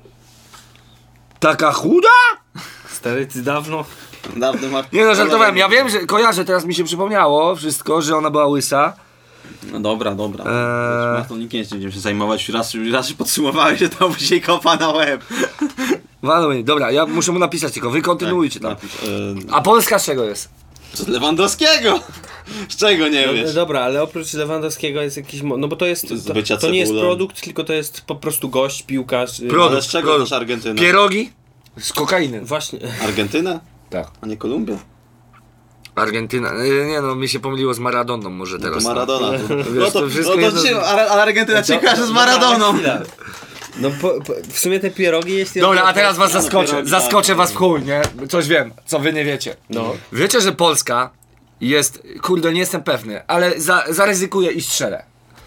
Taka chuda? stary, ty dawno... Dawno ma... Nie no, żartowałem. Ja wiem, że kojarzę, teraz mi się przypomniało wszystko, że ona była łysa. No dobra, dobra. Eee. Eee... to nikt nie będziemy się zajmować. Raz, raz podsumowałeś, że to dzisiaj kopa na łeb. Walmy, dobra, ja muszę mu napisać tylko, wy kontynuujcie tam. Napisz, eee, A Polska z czego jest? z Lewandowskiego! Z czego nie No, wiesz? dobra, ale oprócz Lewandowskiego jest jakiś... mo- No bo to jest... Z To, bycia to nie jest cebulą. produkt, tylko to jest po prostu gość, piłkarz... y, Produkt. Ale z czego produkt. też Argentyna? Pierogi? Z kokainy. Właśnie... Argentyna? Tak. A nie Kolumbia? Argentyna. Nie, nie no, mi się pomyliło z Maradoną może To teraz. Maradona. Wiesz, No to, to wszystko no to jest- ci, a, a Argentyna cię kojarzy z Maradoną. No po, po, w sumie te pierogi, jeśli... Dobra, a teraz was No, zaskoczę. pierogi, Zaskoczę tak. was w chuj, nie? Coś wiem, co wy nie wiecie. No. Wiecie, że Polska jest, kurde, nie jestem pewny, ale za, zaryzykuję i strzelę.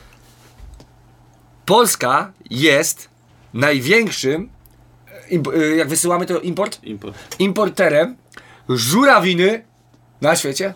Polska jest największym, imp- y, jak wysyłamy to import? Import. Importerem żurawiny na świecie.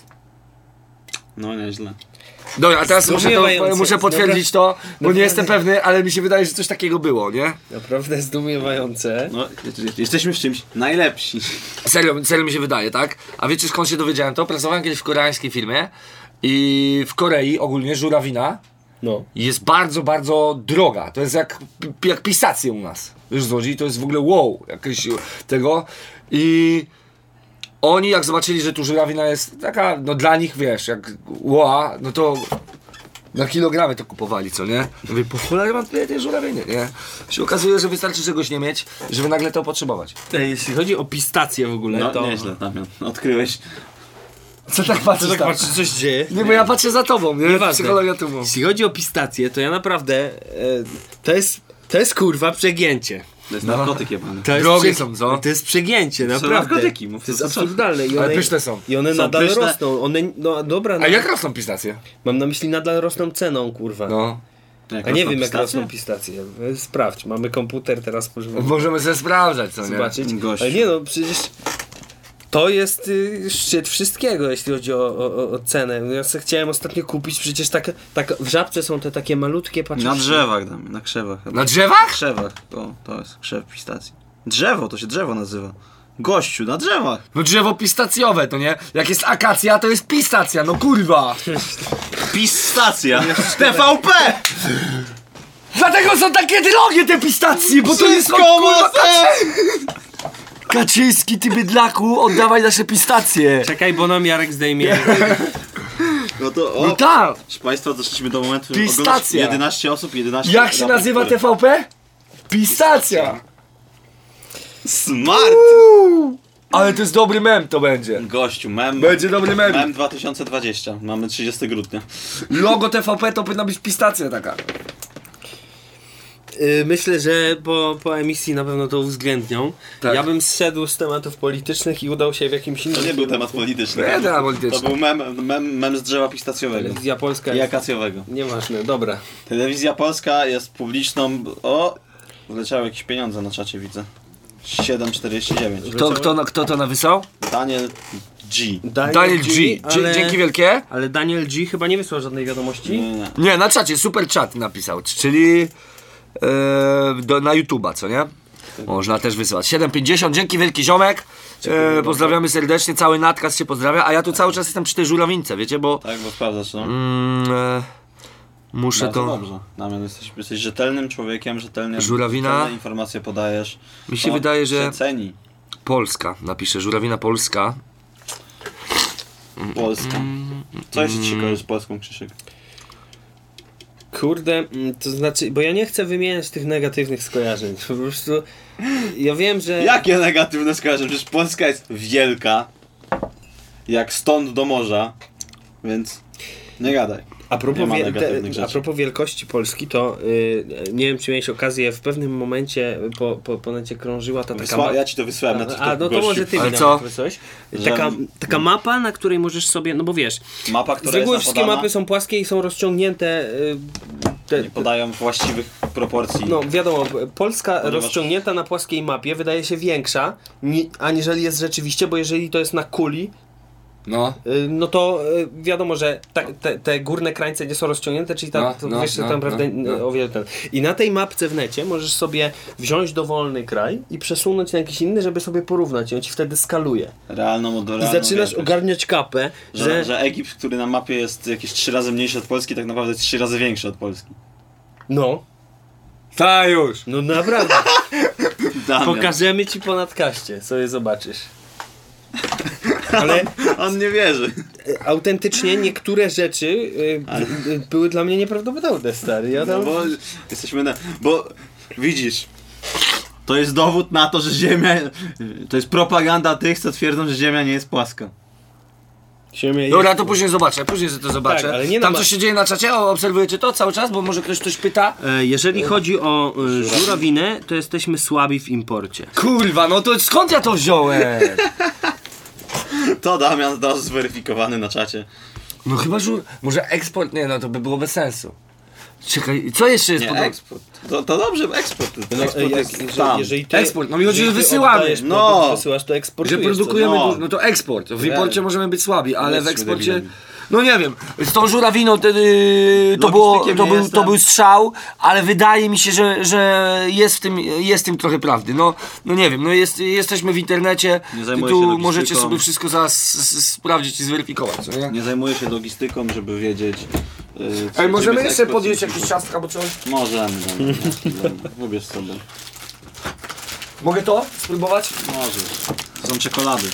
No nieźle. Dobra, a teraz muszę, to, Zdumiewające. muszę potwierdzić to, bo nie Naprawdę. jestem pewny, ale mi się wydaje, że coś takiego było, nie? Naprawdę zdumiewające. No, jesteśmy w czymś najlepsi. Serio, serio mi się wydaje, tak? A wiecie skąd się dowiedziałem to? Pracowałem kiedyś w koreańskiej firmie i w Korei ogólnie żurawina No. jest bardzo, bardzo droga. To jest jak, jak pisacje u nas. Wiesz, złodzi, to jest w ogóle wow, jakieś tego. I oni jak zobaczyli, że tu żurawina jest taka, no dla nich, wiesz, jak wow, no to na kilogramy to kupowali, co nie? Mówię, po cholerę mam tyle tej żurawiny, nie? Się okazuje, że wystarczy czegoś nie mieć, żeby nagle to potrzebować. Ej, jeśli chodzi o pistacje w ogóle, No to... nieźle, Damian. Odkryłeś. Co tak patrzysz Tak tam? patrz, co się dzieje. Nie, bo ja patrzę za tobą, nie? Nieważne. Psychologia tu mówi. Jeśli chodzi o pistacje, to ja naprawdę... E, to jest... To jest kurwa przegięcie. To jest No. narkotyk jebany. To jest Drogie prze- są, co? To jest przegięcie, są naprawdę. narkotyki, mów to jest to, co? absurdalne. I Ale one, pyszne są. I one Są nadal pyszne. rosną. One, no dobra, no, A jak rosną pistacje? mam na myśli nadal rosną ceną, kurwa. No. Jak A nie rosną wiem jak pistacje? rosną pistacje. E, Sprawdź, mamy komputer, teraz możemy Możemy sobie sprawdzać, co nie? zobaczyć. Gościu. Ale nie no, przecież to jest y, szczyt wszystkiego, jeśli chodzi o, o, o cenę. Ja sobie chciałem ostatnio kupić, przecież tak, tak w Żabce są te takie malutkie paczuszki. Na drzewach, Damian, na krzewach. chyba. Na drzewach? krzewach. O, to jest krzew pistacji. Drzewo, to się drzewo nazywa. Gościu, na drzewach. No drzewo pistacjowe, to nie? Jak jest akacja, to jest pistacja, no kurwa! Pistacja. T V P! Dlatego są takie drogie te pistacje, bo to jest od, Wszystko kurwa, ma Kaczy... Kaczyński, ty bydlaku, oddawaj nasze pistacje! Czekaj, bo nam Jarek zdejmie. No to o. No tak! Proszę Państwa, doszliśmy do momentu, że Pistacja. oglądasz jedenaście osób, jedenaście Jak się raport, nazywa który- T V P? Pistacja! Smart! Ale to jest dobry mem, to będzie. Gościu, mem. Będzie dobry mem. Mem dwa tysiące dwudziesty. Mamy trzydziestego grudnia. Logo T V P to powinna być pistacja taka. Yy, myślę, że po, po emisji na pewno to uwzględnią. Tak. Ja bym zszedł z tematów politycznych i udał się w jakimś innym... To nie był temat polityczny. Nie, temat polityczny. To był mem, mem, mem z drzewa pistacjowego Telewizja Polska i jest... akacjowego. Nieważne, dobra. Telewizja Polska jest publiczną... O! Wleciały jakieś pieniądze na czacie, widzę. siedem czterdzieści dziewięć. Kto, kto, kto to napisał? Daniel G. Daniel G. Dzie- ale... Dzięki wielkie. Ale Daniel G chyba nie wysłał żadnej wiadomości. Nie, nie. Nie, na czacie, super chat napisał, czyli e, do, na YouTube'a, co nie? Można też wysyłać. siedem pięćdziesiąt, dzięki wielki ziomek. E, pozdrawiamy serdecznie, cały nadkaz się pozdrawia, a ja tu cały czas jestem przy tej żurawince, wiecie, bo Tak, bo sprawdzasz, no. mm, e, muszę Bardzo to... dobrze. Damian, jesteś, jesteś rzetelnym człowiekiem, rzetelnie Żurawina. rzetelne informacje podajesz. Mi się To wydaje, że- się ceni. Polska, napiszę, żurawina Polska. Polska. Co jeszcze ci się kojarzy z Polską, Krzysiek? Kurde, mm, to znaczy, bo ja nie chcę wymieniać tych negatywnych skojarzeń. Po prostu ja wiem, że... Jakie negatywne skojarzenia? Przecież Polska jest wielka. Jak stąd do morza. Więc nie gadaj. A propos, Nie ma wie- negatywnych te, a rzeczy. propos wielkości Polski, to yy, nie wiem, czy miałeś okazję, w pewnym momencie po, po, po necie krążyła ta taka Wysła... mapa. Ja ci to wysłałem na A, TikToku, no to gościu. może ty mi Ale na co? to wysłałeś. Że- Taka, taka mapa, na której możesz sobie, no bo wiesz, Mapa, z która reguły jest wszystkie podana, mapy są płaskie i są rozciągnięte. Yy, te, nie podają właściwych proporcji. No wiadomo, Polska Ponieważ- rozciągnięta na płaskiej mapie wydaje się większa, ni, aniżeli jest rzeczywiście, bo jeżeli to jest na kuli, No. y, no to y, wiadomo, że ta, te, te górne krańce nie są rozciągnięte, czyli ta, No, to no, wiesz, że no, tam naprawdę no, no. o wiele ten. I na tej mapce w necie możesz sobie wziąć dowolny kraj i przesunąć na jakiś inny, żeby sobie porównać i on ci wtedy skaluje. Realną od I realną zaczynasz wielkość. ogarniać kapę, Że, że, że Egipt, który na mapie jest jakieś trzy razy mniejszy od Polski, tak naprawdę jest trzy razy większy od Polski. no, Ta już. no naprawdę, Damian. pokażemy ci po nadkaście, sobie zobaczysz. Ale On nie wierzy. autentycznie niektóre rzeczy y, y, były dla mnie nieprawdopodobne, stary. Ja No tam... bo jesteśmy na... Bo widzisz, to jest dowód na to, że Ziemia... To jest propaganda tych, co twierdzą, że Ziemia nie jest płaska. Ziemia Dobra, jest- to później zobaczę, później sobie to zobaczę. Tak, ale nie Tam na- coś się dzieje na czacie? O, obserwujecie to cały czas? Bo może ktoś coś pyta? E, Jeżeli chodzi o e, żurawinę, to jesteśmy słabi w imporcie. Kurwa, no to skąd ja to wziąłem? To Damian od razu zweryfikowany na czacie. No chyba, że... Może eksport? Nie, no to by było bez sensu. Czekaj, co jeszcze jest Nie, pod... eksport. To, to dobrze, eksport. No, eksport jak, jest jeżeli, tam. jeżeli ty, Eksport, no mi chodzi, że jeżeli ty wysyłamy. oddajesz No. produkt, wysyłasz, to Że eksportujesz. produkujemy no. dużo, no to eksport. W imporcie Wiem. możemy być słabi, ale w Jesteśmy eksporcie... debilami. No nie wiem, z tą żurawiną to, yy, to, było, Logistykiem to, nie był, jestem. to był strzał, ale wydaje mi się, że, że jest, w tym, jest w tym trochę prawdy. No, no nie wiem, no jest, jesteśmy w internecie Nie i zajmuję tu się logistyką. możecie sobie wszystko zaraz s- s- sprawdzić i zweryfikować. Co nie? Nie zajmuję się logistyką, żeby wiedzieć... Yy, co- Ej, czym możemy jest jeszcze eksport, podjeść czym- jakieś ciastka, bo coś... Możemy, Damian. Wybierz sobie. Mogę to spróbować? Możesz. To są czekolady.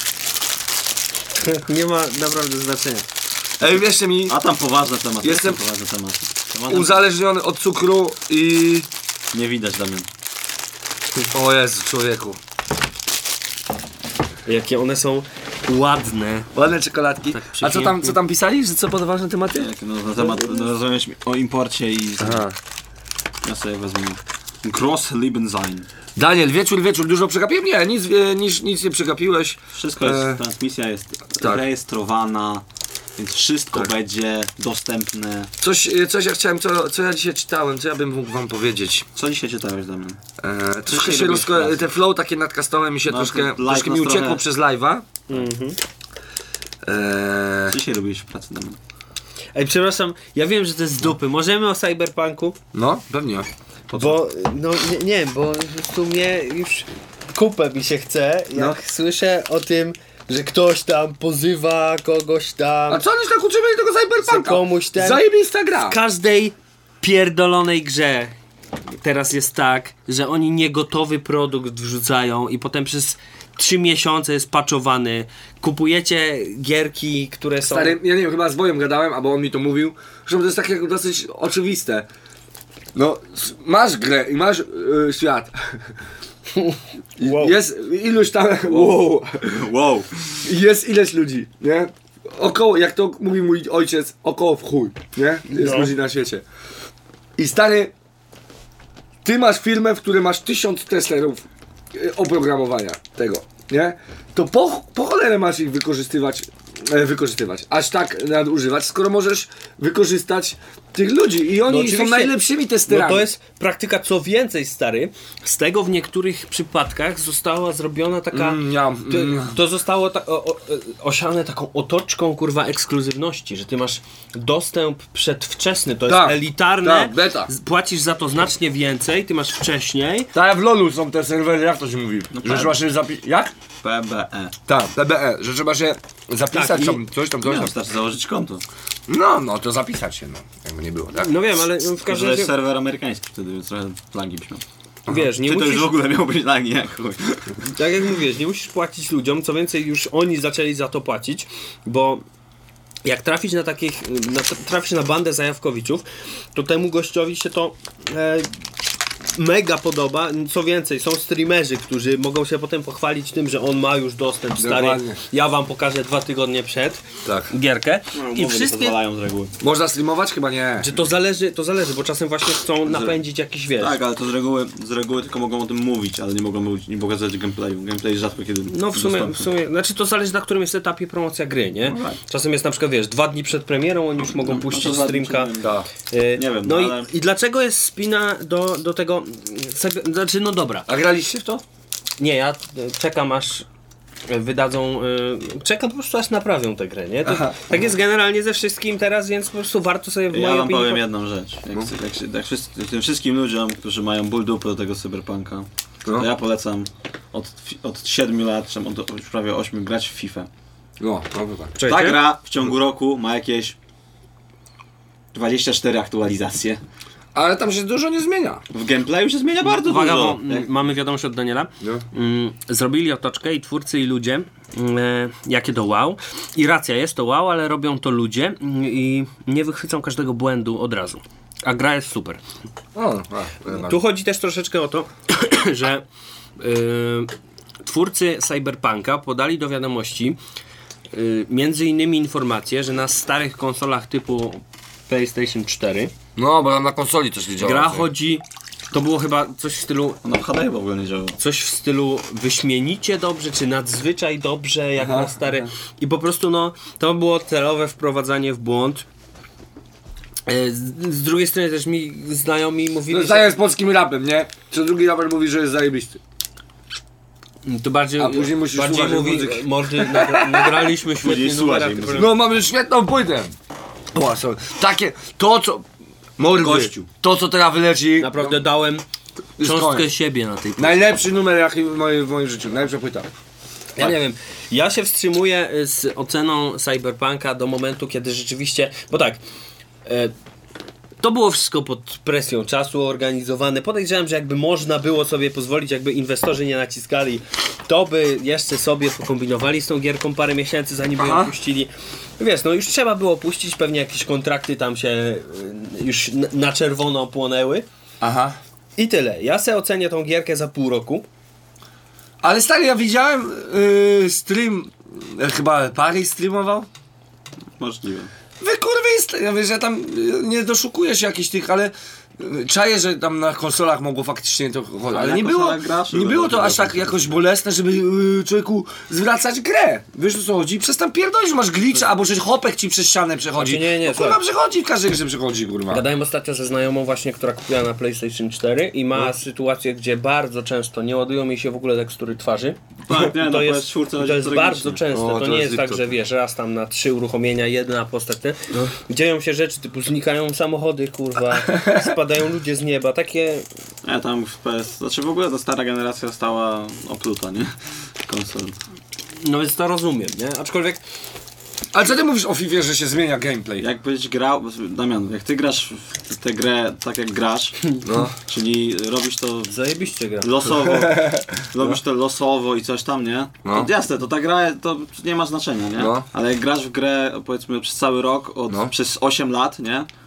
Nie ma naprawdę znaczenia. Ej, wierzcie mi, A tam poważne tematy. Jestem Jestem poważne tematy. Poważne... uzależniony od cukru i... Nie widać, Damian. O Jezu, człowieku. Jakie one są ładne. Ładne czekoladki. Tak A co tam, co tam pisali? Że co poważne tematy? Jak, no, na temat, no, rozumiesz o imporcie i... Aha. Ja sobie wezmę. Gross Liebensein. Daniel, wieczór, wieczór, dużo przegapiłem? Nie, nic, e, nic, nic nie przegapiłeś. Wszystko jest, E, transmisja jest tak. rejestrowana, więc wszystko będzie dostępne. Coś, e, coś ja chciałem, co, co ja dzisiaj czytałem, co ja bym mógł wam powiedzieć. Co dzisiaj czytałeś, Damian? E, troszkę Dzisiaj się robisz rozko- pracę. te flow takie nad customem mi się No, troszkę, to live troszkę mi nas uciekło trochę- przez live'a. Mhm. E, Co dzisiaj robiłeś w pracy, Damian? Ej, przepraszam, ja wiem, że to jest z dupy. Możemy o cyberpunku? no, pewnie. Bo, no nie, nie, bo w sumie już kupę mi się chce, jak No. słyszę o tym, że ktoś tam pozywa kogoś tam. A co oni tak utrzymali tego cyberpunka? Co komuś ten- Zajebista gra. W każdej pierdolonej grze teraz jest tak, że oni niegotowy produkt wrzucają i potem przez trzy miesiące jest patchowany. Kupujecie gierki, które są... Stary, ja nie wiem, chyba z Bojem gadałem, albo on mi to mówił, że to jest takie dosyć oczywiste. No, s- masz grę i masz y, świat. Wow. Jest iluś tam... Wow. Wow! Jest ileś ludzi, nie? Około, jak to mówi mój ojciec, około w chuj, nie? Jest No. ludzi na świecie. I stary... ty masz firmę, w której masz tysiąc testerów e, oprogramowania tego, nie? To po, po cholerę masz ich wykorzystywać, e, wykorzystywać, aż tak nadużywać, skoro możesz wykorzystać tych ludzi i oni są oczywiście. najlepszymi No testerami. to jest praktyka, co więcej, stary, z tego w niektórych przypadkach została zrobiona taka, Mm, ja, to, mm. to zostało ta, o, o, osiane taką otoczką, kurwa, ekskluzywności, że ty masz dostęp przedwczesny, to jest Tak, elitarne, tak, beta. z- płacisz za to znacznie więcej, ty masz wcześniej. Tak, w LoLu są te serwery, jak to się mówi? że trzeba się zapisać. Jak? P B E. Tak, P B E, że trzeba się zapisać Tak, i- tam, coś tam, coś No, tam. wystarczy założyć konto. No, no to zapisać się, no. Jakby nie było, tak? No wiem, ale w To każdym jest razie, serwer amerykański wtedy, więc trochę flangi brzmią. wiesz, nie Czy to musisz, już w ogóle miał być flangi, jak chuj. tak jak mówisz, nie musisz płacić ludziom, co więcej, już oni zaczęli za to płacić, bo jak trafić na takich, na, trafisz na bandę zajawkowiczów, to temu gościowi się to e, mega podoba. Co więcej, są streamerzy, którzy mogą się potem pochwalić tym, że on ma już dostęp, stary. Dokładnie. Ja wam pokażę dwa tygodnie przed Tak. gierkę. No, I wszystkie, pozwalają z reguły. Można streamować? Chyba nie. że to zależy, to zależy, bo czasem właśnie chcą napędzić jakiś, wiesz. Tak, ale to z reguły, z reguły tylko mogą o tym mówić, ale nie mogą mówić, nie pokazać gameplayu. Gameplay rzadko kiedy No w sumie, w dostępny. sumie, znaczy to zależy na którym jest etapie promocja gry, nie? No tak. Czasem jest na przykład, wiesz, dwa dni przed premierą oni już mogą No, puścić no to dwa dni streamka. przed Tak. E, Nie wiem, no no ale- i, i dlaczego jest spina do, do tego, cyber- znaczy no dobra, A graliście w to? nie, ja e, czekam aż e, wydadzą, e, czekam po prostu aż naprawią tę grę, nie? To, Aha. tak jest generalnie ze wszystkim teraz, więc po prostu warto sobie w Ja mojej wam opinii... powiem po- jedną rzecz. Jak, jak, jak, jak wszyscy, tym wszystkim ludziom, którzy mają ból dupy do tego cyberpunka, to No. ja polecam od, od siedmiu lat, czy od już prawie ośmiu grać w FIFA. No, no chyba. Czekajcie. Ta gra w ciągu roku ma jakieś dwadzieścia cztery aktualizacje. Ale tam się dużo nie zmienia. W gameplayu się zmienia bardzo Uwaga, dużo. bo mm, mamy wiadomość od Daniela. No. Mm, zrobili otoczkę i twórcy i ludzie, mm, e, jakie to wow. I racja, jest to wow, ale robią to ludzie mm, i nie wychwycą każdego błędu od razu. A gra jest super. O, a, Tu chodzi też troszeczkę o to, że y, twórcy Cyberpunka podali do wiadomości y, między innymi informację, że na starych konsolach typu PlayStation cztery No, bo tam na konsoli coś nie działa. gra chodzi, to było chyba coś w stylu Ona w H D w ogóle nie działa. coś w stylu wyśmienicie dobrze, czy nadzwyczaj dobrze, jak Aha, na stare. I po prostu no, to było celowe wprowadzanie w błąd. E, Z, z drugiej strony też mi znajomi mówili, To zdaje z polskim rapem, nie? Co drugi raper mówi, że jest zajebisty. że to bardziej, A później musisz bardziej słuchać mówi, muzyki. może nagra, nagraliśmy świetnie Później słuchać numer, jej a ty muzyki. powiesz- No, mamy świetną płytę. O, sorry. Takie, to co... Mordy, Gościu. to co teraz wyleci... Naprawdę dałem Jest cząstkę koniec. siebie na tej płycie. Najlepszy numer jaki w moim, w moim życiu, najlepsza płyta. Ja nie wiem, ja się wstrzymuję z oceną Cyberpunka do momentu, kiedy rzeczywiście, bo tak, e, to było wszystko pod presją czasu organizowane. Podejrzewam, że jakby można było sobie pozwolić, jakby inwestorzy nie naciskali, to by jeszcze sobie pokombinowali z tą gierką parę miesięcy, zanim by Aha. ją puścili. Wiesz, no już trzeba było puścić, pewnie jakieś kontrakty tam się y, już na- na czerwono płonęły. Aha. I tyle. Ja se ocenię tą gierkę za pół roku. Ale stary, ja widziałem yy, stream, e, chyba Paris streamował. Możliwe. Wy kurwy, ja wiesz, ja tam y, nie doszukuję się jakichś tych, ale y, czaję, że tam na konsolach mogło faktycznie to chodzić, ale na nie było, konsolach graczy nie było to będą aż tak robić. jakoś bolesne, żeby y, człowieku zwracać grę. Wiesz o co chodzi? Przestań pierdolić, że masz glitcha, albo że chopek ci przez ścianę przechodzi. Znaczy, nie, nie, no, kurwa, słuchaj. przechodzi w każdej grze przechodzi, kurwa. Gadałem ostatnio ze znajomą właśnie, która kupiła na PlayStation cztery i ma sytuację, gdzie bardzo często nie ładują jej się w ogóle tekstury twarzy. Tak, nie, I no, to po jest, czwórce i to chodzi jest tragicznie. bardzo często. O, to, to nie jest jest tak, TikTok. że wiesz, raz tam na trzy uruchomienia jedna postać. nie? Dzieją się rzeczy typu znikają samochody, kurwa, spadają ludzie z nieba. Takie. Ja tam w P S... Znaczy w ogóle ta stara generacja stała opluta, nie? Konsol. No więc to rozumiem, nie? Aczkolwiek. Ale co ty mówisz o FIFA, że się zmienia gameplay? Jakbyś grał... Damian, jak ty grasz w tę grę tak jak grasz, No. czyli robisz to Zajebiście gra. losowo, robisz to losowo i coś tam, nie? No. To jasne, to ta gra to nie ma znaczenia, nie? No. Ale jak grasz w grę powiedzmy przez cały rok, od, No. przez osiem lat, nie?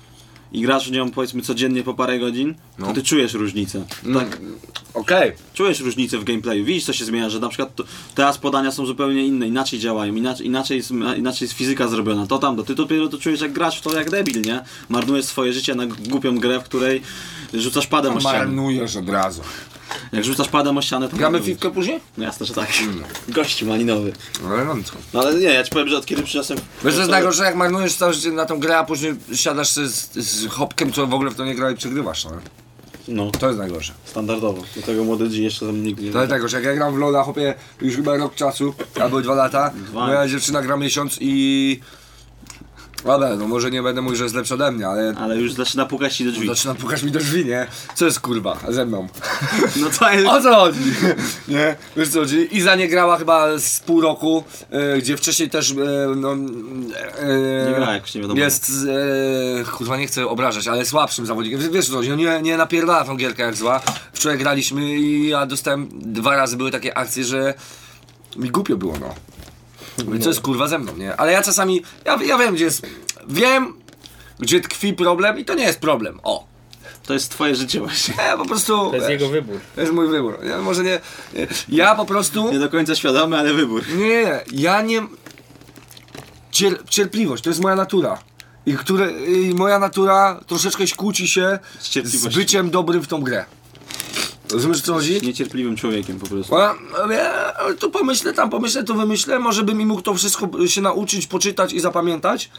i grasz w nią powiedzmy codziennie po parę godzin, No. to ty czujesz różnicę. Tak, Okej. czujesz różnicę w gameplayu, widzisz co się zmienia, że na przykład to, teraz podania są zupełnie inne, inaczej działają, inaczej, inaczej, jest, inaczej jest fizyka zrobiona, to tamto, ty dopiero to czujesz jak grasz w to jak debil, nie? Marnujesz swoje życie na głupią grę, w której rzucasz padem o ścianę. Marnujesz od razu. Jak rzucasz padem o ścianę, to... Gramy w fifkę później? No jasne, że tak. Gościu malinowy. No elegancko. No ale nie, ja ci powiem, że od kiedy przyniosłem... Wiesz, to jest najgorsze, jak marnujesz całe życie na tą grę, a później siadasz z, z hopkiem, co w ogóle w to nie gra i przegrywasz, no. No, To jest najgorsze. standardowo. Do tego młody G jeszcze tam nigdy nie... To jest najgorsze, jak ja gram w LoL'a, chłopie, już chyba rok czasu, albo dwa lata, Dwa. moja dziewczyna gra miesiąc i... Dobra, no może nie będę mówił, że jest lepszy ode mnie, ale... Ale już zaczyna pukać ci do drzwi. Zaczyna pukać mi do drzwi, nie? Co jest kurwa ze mną? No to jest... O co chodzi? Nie? Wiesz co chodzi? Iza nie grała chyba z pół roku, e, gdzie wcześniej też, e, no... E, Nie gra jakoś, nie wiadomo. Jest, e, kurwa nie chcę obrażać, ale słabszym zawodnikiem. Wiesz co chodzi? No nie, nie napierdala tą gierkę jak zła. Wczoraj graliśmy i ja dostałem, dwa razy były takie akcje, że mi głupio było, no. Mówię, co jest kurwa ze mną, nie? Ale ja czasami, ja, ja wiem gdzie jest, wiem gdzie tkwi problem i to nie jest problem, o. To jest twoje życie właśnie. Ja po prostu... To jest wiesz, jego wybór. To jest mój wybór. Ja może nie... nie ja po prostu... Nie do końca świadomy, ale wybór. Nie, nie, nie. Ja nie... Cier, cierpliwość, to jest moja natura. I, które, I moja natura troszeczkę kłóci się Z z cierpliwością. byciem dobrym w tą grę. Rozumiesz co chodzi? Niecierpliwym człowiekiem po prostu. Bo ja, ja tu pomyślę, tam pomyślę, to wymyślę. Może bym mi mógł to wszystko się nauczyć, poczytać i zapamiętać.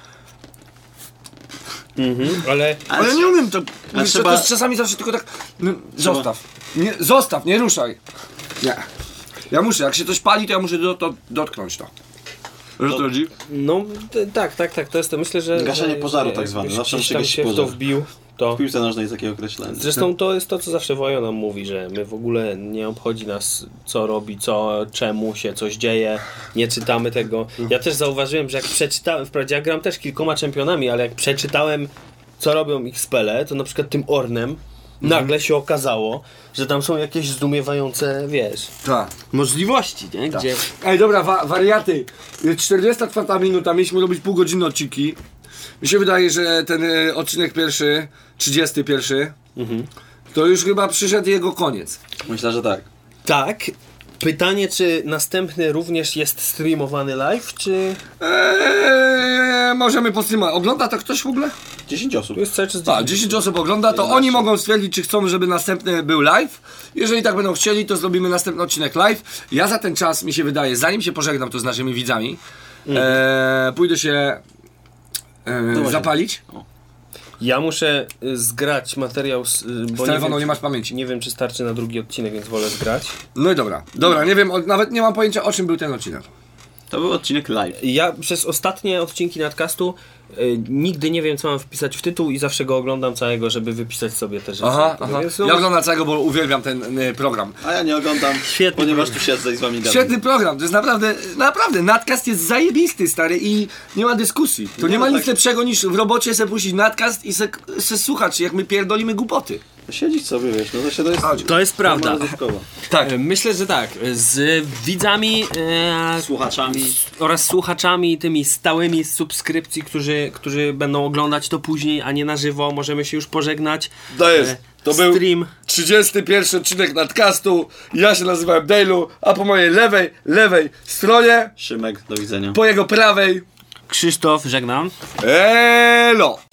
Ale Ale ja nie umiem to. Wiesz, trzeba- to jest czasami zawsze tylko tak. No, zostaw. Nie, zostaw, nie ruszaj. Nie. Ja muszę, jak się coś pali, to ja muszę do, to, dotknąć to. Wiesz, co chodzi? no t- tak, tak, tak, to jest to. Myślę, że... Gaszenie że- pożaru że tak zwane. jakbyś Zawsze gdzieś musi tam gasić się w to pożar. wbił, to... W piłce nożnej jest takie określenie. Zresztą to jest to, co zawsze Wojo nam mówi, że my w ogóle nie obchodzi nas, co robi, co, czemu się coś dzieje, nie czytamy tego. Ja też zauważyłem, że jak przeczytałem, wprawdzie ja gram też kilkoma czempionami, ale jak przeczytałem, co robią ich spele, to na przykład tym Ornem nagle się okazało, że tam są jakieś zdumiewające, wiesz, Tak. możliwości, nie? Gdzie... Ej, dobra, wa wariaty. Jest czterdziesta czwarta minuta, mieliśmy robić pół godziny odcinki. Mi się wydaje, że ten y, odcinek pierwszy, trzydziesty pierwszy, to już chyba przyszedł jego koniec. Myślę, że tak. Tak. Pytanie, czy następny również jest streamowany live, czy... Eee, możemy postreamować. Ogląda to ktoś w ogóle? dziesięć osób. Tu jest cały czas Tak, dziesięć osób ogląda, to oni mogą stwierdzić, czy chcą, żeby następny był live. Jeżeli tak będą chcieli, to zrobimy następny odcinek live. Ja za ten czas, mi się wydaje, zanim się pożegnam tu z naszymi widzami, eee, pójdę się eee, zapalić. Ja muszę y, zgrać materiał, z, y, bo Z telefonu nie, nie wiem, masz pamięci. nie wiem, czy starczy na drugi odcinek, więc wolę zgrać. No i dobra, dobra, nie wiem, o, nawet nie mam pojęcia, o czym był ten odcinek. To był odcinek live. Ja przez ostatnie odcinki nadcastu y, nigdy nie wiem, co mam wpisać w tytuł i zawsze go oglądam całego, żeby wypisać sobie te rzeczy. Aha, To aha. jest, no, Ja oglądam całego, bo uwielbiam ten y, program. A ja nie oglądam, Świetny ponieważ program. tu siedzę i z wami gadam. Świetny program, to jest naprawdę, naprawdę, nadcast jest zajebisty, stary, i nie ma dyskusji. To nie, Nie, ma no nic tak. lepszego niż w robocie se puścić nadcast i se, se słuchać, jak my pierdolimy głupoty. Siedzieć sobie, wiesz, no to się to jest... To jest prawda. forma rozrywkowa. Tak. E, Myślę, że tak. Z widzami e, Słuchaczami. oraz słuchaczami, tymi stałymi z subskrypcji, którzy, którzy będą oglądać to później, a nie na żywo, możemy się już pożegnać. To jest, E, to był stream. trzydziesty pierwszy odcinek nadcastu, ja się nazywałem Dale'u, a po mojej lewej, lewej stronie, Szymek, do widzenia. po jego prawej, Krzysztof, żegnam. elo!